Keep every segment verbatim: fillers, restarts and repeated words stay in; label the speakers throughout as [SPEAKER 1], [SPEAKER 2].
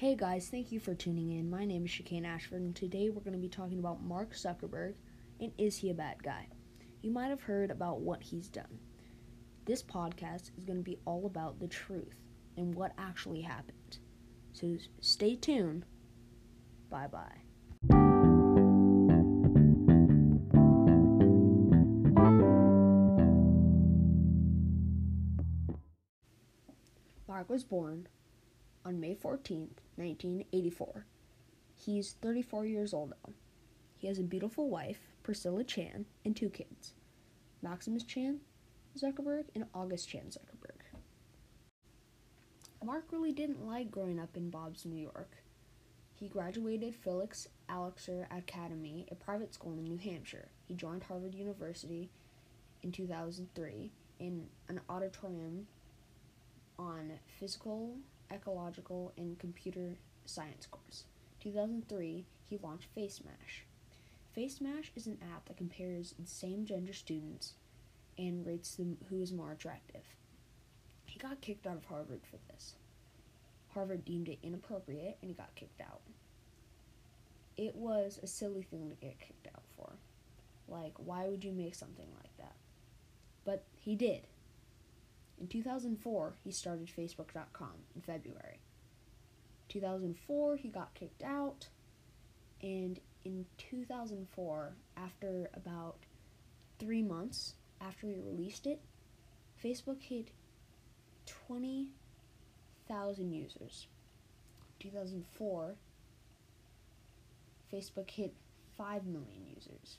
[SPEAKER 1] Hey guys, thank you for tuning in. My name is Chicane Ashford, and today we're going to be talking about Mark Zuckerberg and is he a bad guy? You might have heard about what he's done. This podcast is going to be all about the truth and what actually happened. So stay tuned. Bye-bye. Mark was born on May fourteenth, nineteen eighty-four. He's thirty-four years old now. He has a beautiful wife, Priscilla Chan, and two kids, Maximus Chan Zuckerberg and August Chan Zuckerberg. Mark really didn't like growing up in Bob's, New York. He graduated Felix Alexer Academy, a private school in New Hampshire. He joined Harvard University in two thousand three in an auditorium on physical, ecological, and computer science course. two thousand three, he launched FaceMash. FaceMash is an app that compares same-gender students and rates them who is more attractive. He got kicked out of Harvard for this. Harvard deemed it inappropriate, and he got kicked out. It was a silly thing to get kicked out for. Like, why would you make something like that? But he did. In two thousand four, he started Facebook dot com in February. two thousand four, he got kicked out, and in two thousand four, after about three months after he released it, Facebook hit twenty thousand users. two thousand four, Facebook hit five million users.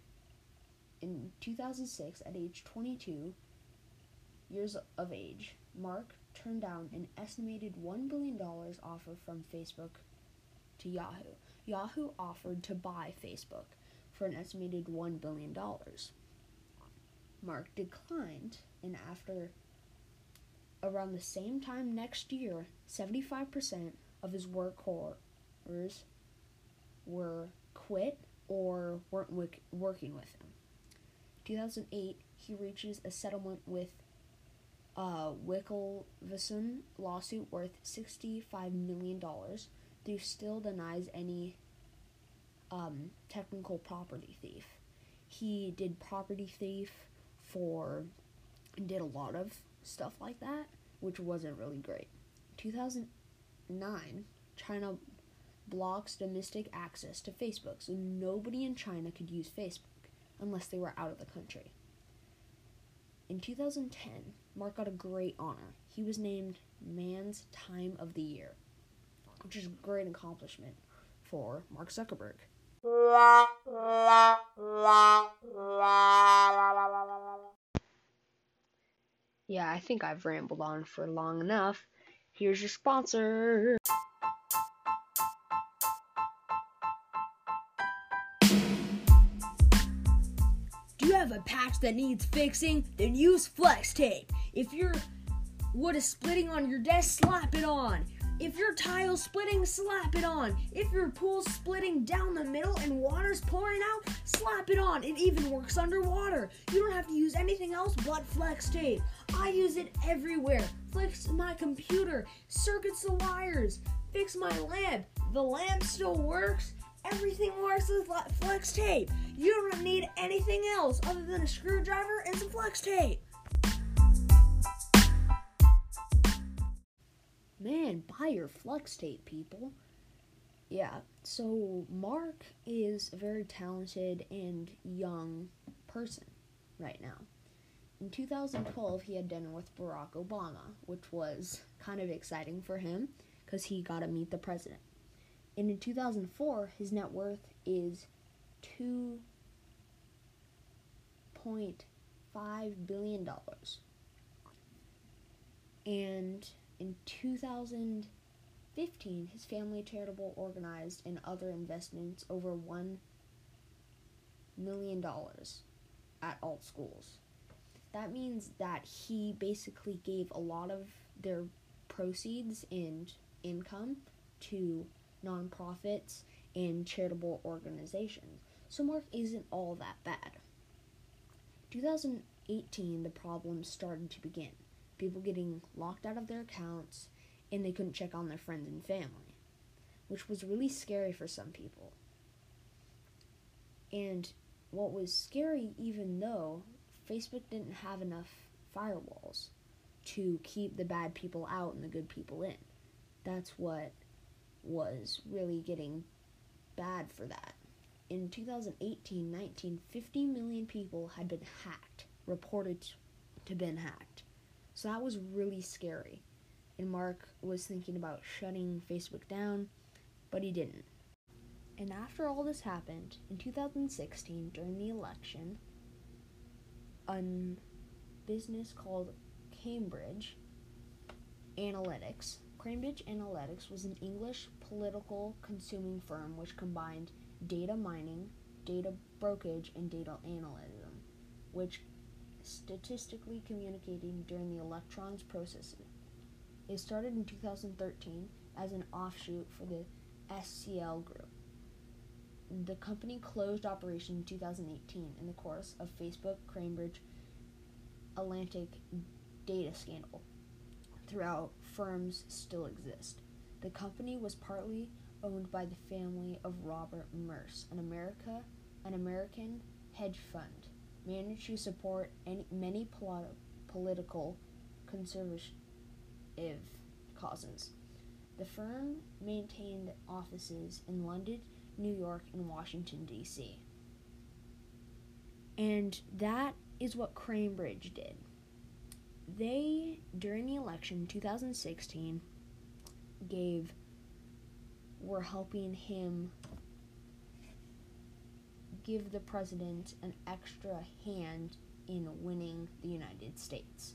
[SPEAKER 1] In two thousand six, at age twenty-two years of age, Mark turned down an estimated one billion dollars offer from Facebook to Yahoo. Yahoo offered to buy Facebook for an estimated one billion dollars. Mark declined, and after around the same time next year, seventy-five percent of his workers were quit or weren't wic- working with him. two thousand eight, he reaches a settlement with a Winklevossen lawsuit worth sixty-five million dollars, though still denies any um, technical property thief. He did property thief for, did a lot of stuff like that, which wasn't really great. two thousand nine, China blocks domestic access to Facebook, so nobody in China could use Facebook unless they were out of the country. In two thousand ten, Mark got a great honor. He was named Man's Time of the Year, which is a great accomplishment for Mark Zuckerberg. Yeah, I think I've rambled on for long enough. Here's your sponsor. Do you have a patch that needs fixing? Then use Flex Tape. If your wood is splitting on your desk, slap it on. If your tile's splitting, slap it on. If your pool's splitting down the middle and water's pouring out, slap it on. It even works underwater. You don't have to use anything else but Flex Tape. I use it everywhere. Fix my computer, circuits the wires, fix my lamp. The lamp still works. Everything works with Flex Tape. You don't need anything else other than a screwdriver and some Flex Tape. Man, buy your Flex Tape, people. Yeah, so Mark is a very talented and young person right now. In two thousand twelve, he had dinner with Barack Obama, which was kind of exciting for him because he got to meet the president. And in two thousand four, his net worth is two point five billion dollars. And in two thousand fifteen, his family charitable organized and other investments over one million dollars at alt schools. That means that he basically gave a lot of their proceeds and income to nonprofits and charitable organizations. So Mark isn't all that bad. two thousand eighteen, the problems started to begin. People getting locked out of their accounts, and they couldn't check on their friends and family. which was really scary for some people. And what was scary, even though Facebook didn't have enough firewalls to keep the bad people out and the good people in. That's what was really getting bad for that. In two thousand eighteen nineteen, fifty million people had been hacked, reported to been hacked. So that was really scary. And Mark was thinking about shutting Facebook down, but he didn't. And after all this happened, in two thousand sixteen, during the election, a business called Cambridge Analytics. Cambridge Analytics was an English political consuming firm which combined data mining, data brokerage, and data analyticism, which statistically communicating during the electrons processing. It started in two thousand thirteen as an offshoot for the S C L Group. The company closed operation in two thousand eighteen in the course of Facebook Cambridge Atlantic data scandal. Throughout, firms still exist. The company was partly owned by the family of Robert Merce, an America, an American hedge fund, managed to support any, many pol- political conservative causes. The firm maintained offices in London, New York, and Washington, D C And that is what Cambridge did. They, during the election in two thousand sixteen, gave, were helping him give the president an extra hand in winning the United States.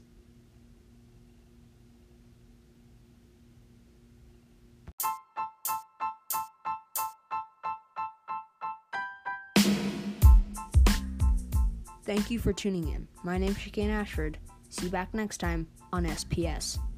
[SPEAKER 1] Thank you for tuning in. My name is Chicane Ashford. See you back next time on S P S.